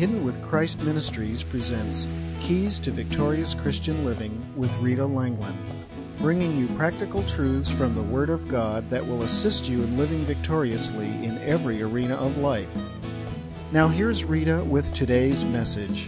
Hidden with Christ Ministries presents Keys to Victorious Christian Living with Rita Langland, bringing you practical truths from the Word of God that will assist you in living victoriously in every arena of life. Now here's Rita with today's message.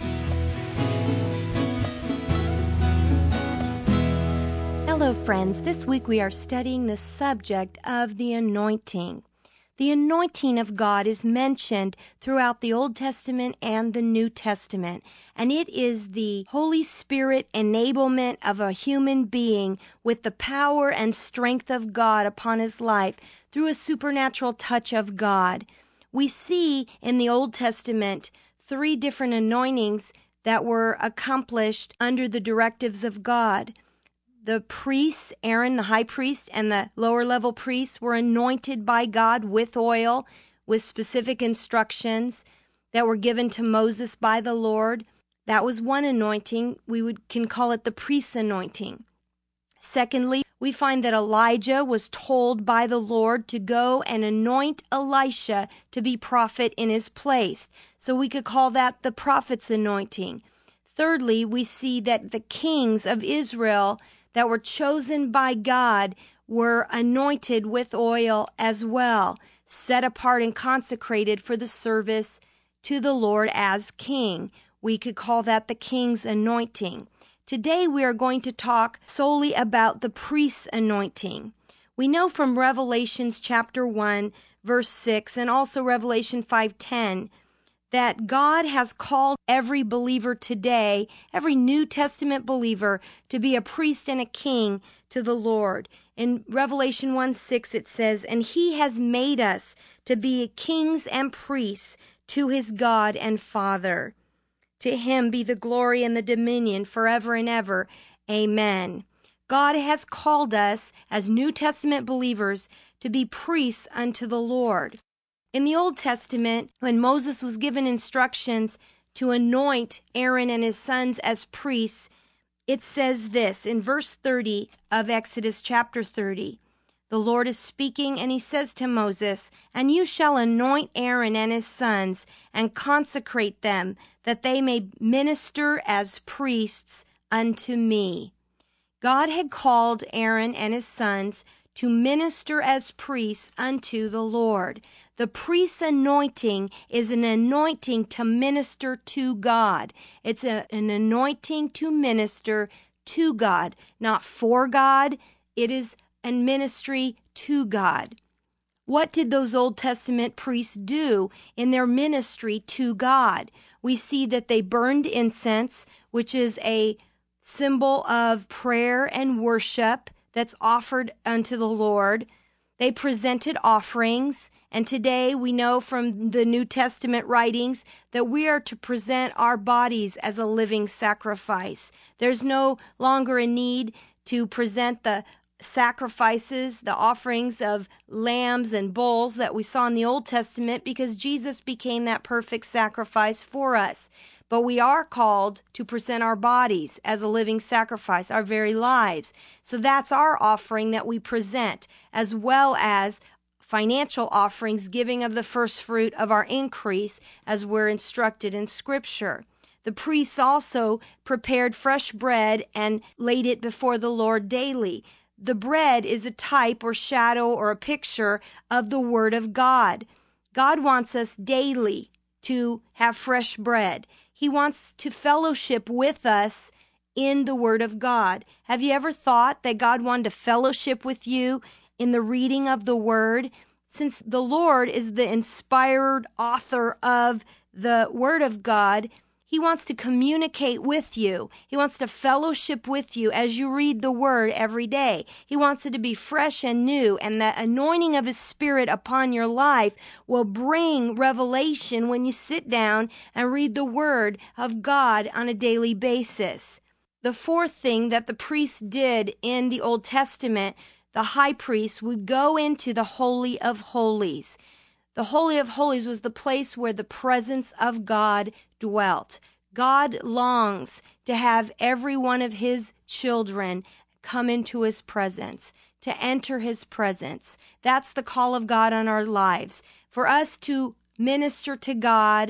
Hello friends, this week we are studying the subject of the anointing. The anointing of God is mentioned throughout the Old Testament and the New Testament, and it is the Holy Spirit enablement of a human being with the power and strength of God upon his life through a supernatural touch of God. We see in the Old Testament 3 different anointings that were accomplished under the directives of God. The priests, Aaron, the high priest, and the lower level priests were anointed by God with oil, with specific instructions that were given to Moses by the Lord. That was one anointing. We can call it the priest's anointing. Secondly, we find that Elijah was told by the Lord to go and anoint Elisha to be prophet in his place. So we could call that the prophet's anointing. Thirdly, we see that the kings of Israel that were chosen by God were anointed with oil as well, set apart and consecrated for the service to the Lord as king. We could call that the king's anointing. Today we are going to talk solely about the priest's anointing. We know from Revelation chapter 1, verse 6, and also Revelation 5:10, that God has called every believer today, every New Testament believer, to be a priest and a king to the Lord. In Revelation 1:6 it says, "And he has made us to be kings and priests to his God and Father. To him be the glory and the dominion forever and ever. Amen." God has called us as New Testament believers to be priests unto the Lord. In the Old Testament, when Moses was given instructions to anoint Aaron and his sons as priests, it says this in verse 30 of Exodus chapter 30. The Lord is speaking, and he says to Moses, "And you shall anoint Aaron and his sons and consecrate them, that they may minister as priests unto me." God had called Aaron and his sons to minister as priests unto the Lord. The priest's anointing is an anointing to minister to God. It's an anointing to minister to God, not for God. It is a ministry to God. What did those Old Testament priests do in their ministry to God? We see that they burned incense, which is a symbol of prayer and worship that's offered unto the Lord. They presented offerings, and today we know from the New Testament writings that we are to present our bodies as a living sacrifice. There's no longer a need to present the sacrifices, the offerings of lambs and bulls that we saw in the Old Testament, because Jesus became that perfect sacrifice for us. But we are called to present our bodies as a living sacrifice, our very lives. So that's our offering that we present, as well as financial offerings, giving of the first fruit of our increase, as we're instructed in Scripture. The priests also prepared fresh bread and laid it before the Lord daily. The bread is a type or shadow or a picture of the Word of God. God wants us daily to have fresh bread. He wants to fellowship with us in the Word of God. Have you ever thought that God wanted to fellowship with you in the reading of the Word? Since the Lord is the inspired author of the Word of God, He wants to communicate with you. He wants to fellowship with you as you read the Word every day. He wants it to be fresh and new, and the anointing of His Spirit upon your life will bring revelation when you sit down and read the Word of God on a daily basis. The fourth thing that the priests did in the Old Testament, the high priest would go into the Holy of Holies. The Holy of Holies was the place where the presence of God dwelt. God longs to have every one of His children come into His presence, to enter His presence. That's the call of God on our lives. For us to minister to God,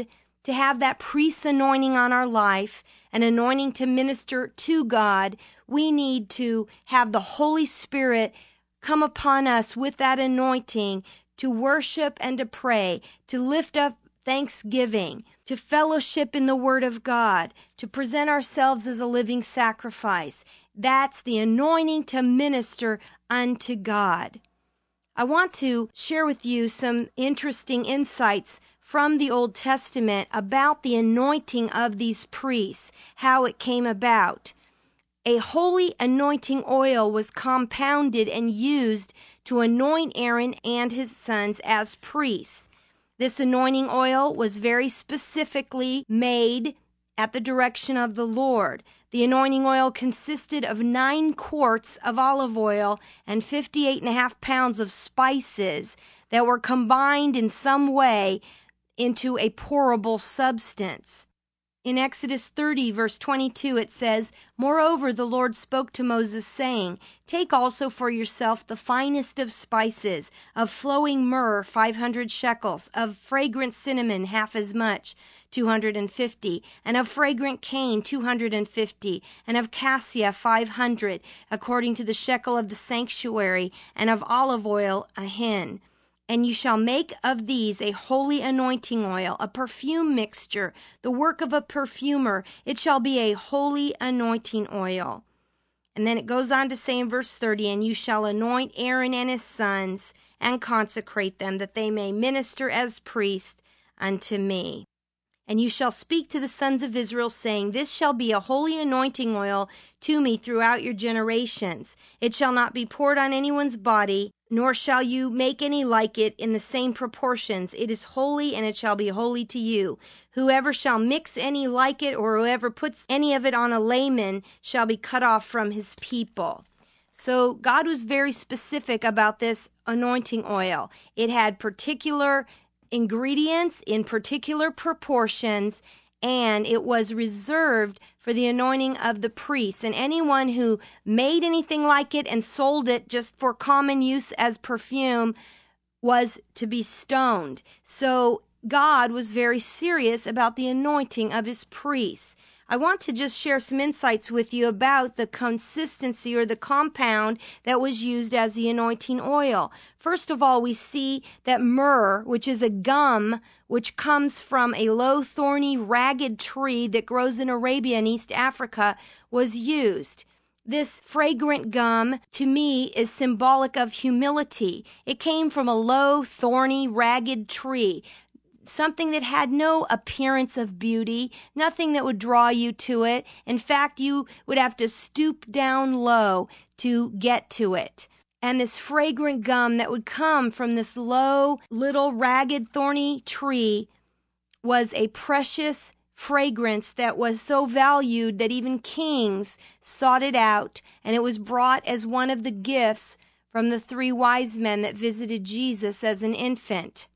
to have that priest's anointing on our life, an anointing to minister to God, we need to have the Holy Spirit come upon us with that anointing to worship and to pray, to lift up thanksgiving, to fellowship in the Word of God, to present ourselves as a living sacrifice. That's the anointing to minister unto God. I want to share with you some interesting insights from the Old Testament about the anointing of these priests, how it came about. A holy anointing oil was compounded and used to anoint Aaron and his sons as priests. This anointing oil was very specifically made at the direction of the Lord. The anointing oil consisted of 9 quarts of olive oil and 58.5 pounds of spices that were combined in some way into a pourable substance. In Exodus 30, verse 22, it says, "Moreover, the Lord spoke to Moses, saying, Take also for yourself the finest of spices, of flowing myrrh 500 shekels, of fragrant cinnamon half as much, 250, and of fragrant cane 250, and of cassia 500, according to the shekel of the sanctuary, and of olive oil a hin. And you shall make of these a holy anointing oil, a perfume mixture, the work of a perfumer. It shall be a holy anointing oil." And then it goes on to say in verse 30, "And you shall anoint Aaron and his sons, and consecrate them, that they may minister as priests unto me. And you shall speak to the sons of Israel, saying, This shall be a holy anointing oil to me throughout your generations. It shall not be poured on anyone's body, nor shall you make any like it in the same proportions. It is holy, and it shall be holy to you. Whoever shall mix any like it, or whoever puts any of it on a layman, shall be cut off from his people." So God was very specific about this anointing oil. It had particular ingredients in particular proportions, and it was reserved for the anointing of the priests. And anyone who made anything like it and sold it just for common use as perfume was to be stoned. So God was very serious about the anointing of his priests. I want to just share some insights with you about the consistency or the compound that was used as the anointing oil. First of all, we see that myrrh, which is a gum which comes from a low, thorny, ragged tree that grows in Arabia and East Africa, was used. This fragrant gum, to me, is symbolic of humility. It came from a low, thorny, ragged tree. Something that had no appearance of beauty, nothing that would draw you to it. In fact, you would have to stoop down low to get to it. And this fragrant gum that would come from this low, little, ragged, thorny tree was a precious fragrance that was so valued that even kings sought it out, and it was brought as one of the gifts from the 3 wise men that visited Jesus as an infant.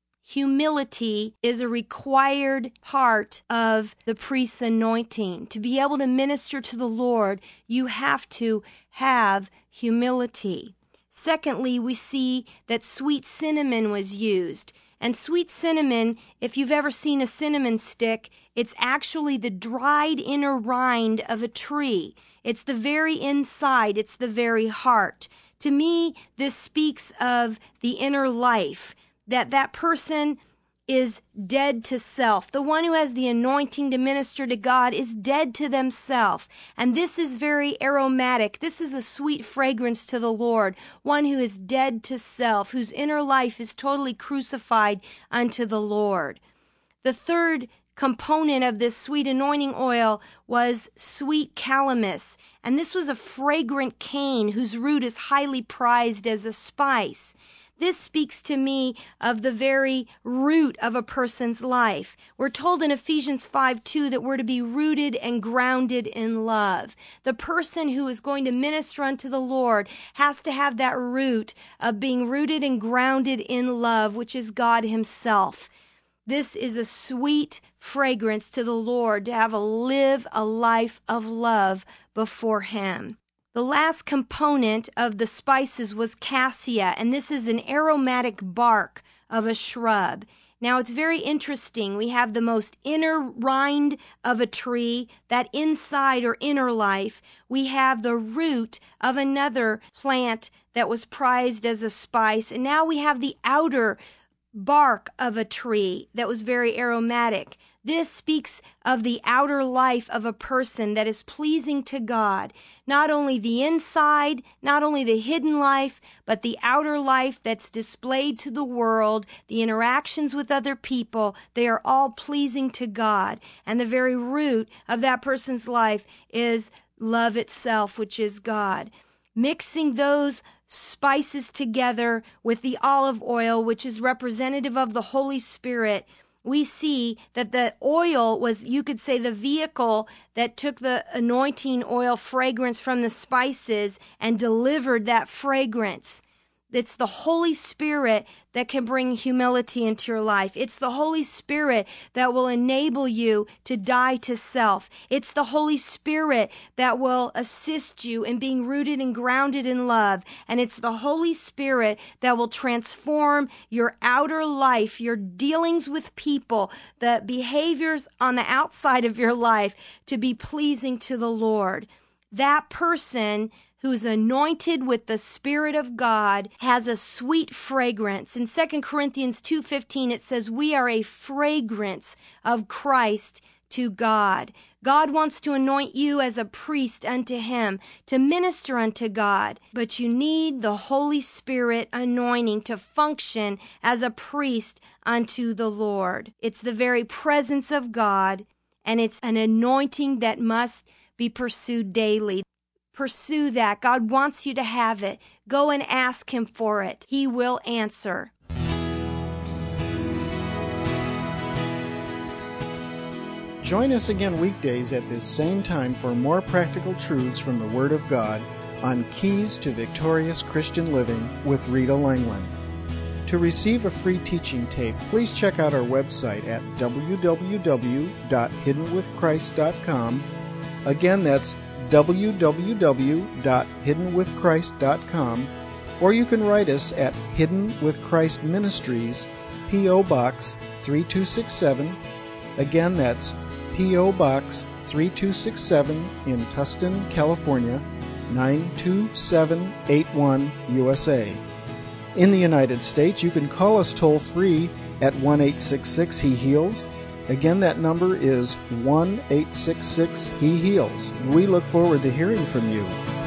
Humility is a required part of the priest's anointing. To be able to minister to the Lord, you have to have humility. Secondly, we see that sweet cinnamon was used. And sweet cinnamon, if you've ever seen a cinnamon stick, it's actually the dried inner rind of a tree. It's the very inside. It's the very heart. To me, this speaks of the inner life, that person is dead to self. The one who has the anointing to minister to God is dead to themselves. And this is very aromatic. This is a sweet fragrance to the Lord. One who is dead to self, whose inner life is totally crucified unto the Lord. The third component of this sweet anointing oil was sweet calamus. And this was a fragrant cane whose root is highly prized as a spice. This speaks to me of the very root of a person's life. We're told in Ephesians 5:2 that we're to be rooted and grounded in love. The person who is going to minister unto the Lord has to have that root of being rooted and grounded in love, which is God himself. This is a sweet fragrance to the Lord, to live a life of love before him. The last component of the spices was cassia, and this is an aromatic bark of a shrub. Now, it's very interesting. We have the most inner rind of a tree, that inside or inner life. We have the root of another plant that was prized as a spice. And now we have the outer bark of a tree that was very aromatic. This speaks of the outer life of a person that is pleasing to God. Not only the inside, not only the hidden life, but the outer life that's displayed to the world, the interactions with other people, they are all pleasing to God. And the very root of that person's life is love itself, which is God. Mixing those spices together with the olive oil, which is representative of the Holy Spirit, we see that the oil was, you could say, the vehicle that took the anointing oil fragrance from the spices and delivered that fragrance. It's the Holy Spirit that can bring humility into your life. It's the Holy Spirit that will enable you to die to self. It's the Holy Spirit that will assist you in being rooted and grounded in love. And it's the Holy Spirit that will transform your outer life, your dealings with people, the behaviors on the outside of your life to be pleasing to the Lord. That person who's anointed with the Spirit of God has a sweet fragrance. In 2 Corinthians 2:15, it says, we are a fragrance of Christ to God. God wants to anoint you as a priest unto Him, to minister unto God. But you need the Holy Spirit anointing to function as a priest unto the Lord. It's the very presence of God, and it's an anointing that must be pursued daily. Pursue that. God wants you to have it. Go and ask Him for it. He will answer. Join us again weekdays at this same time for more practical truths from the Word of God on Keys to Victorious Christian Living with Rita Langland. To receive a free teaching tape, please check out our website at www.hiddenwithchrist.com. Again, that's www.hiddenwithchrist.com, or you can write us at Hidden with Christ Ministries, P.O. Box 3267. Again, that's P.O. Box 3267 in Tustin, California, 92781, USA. In the United States, you can call us toll-free at 1-866-HE-HEALS. Again, that number is 1-866-HE-HEALS. We look forward to hearing from you.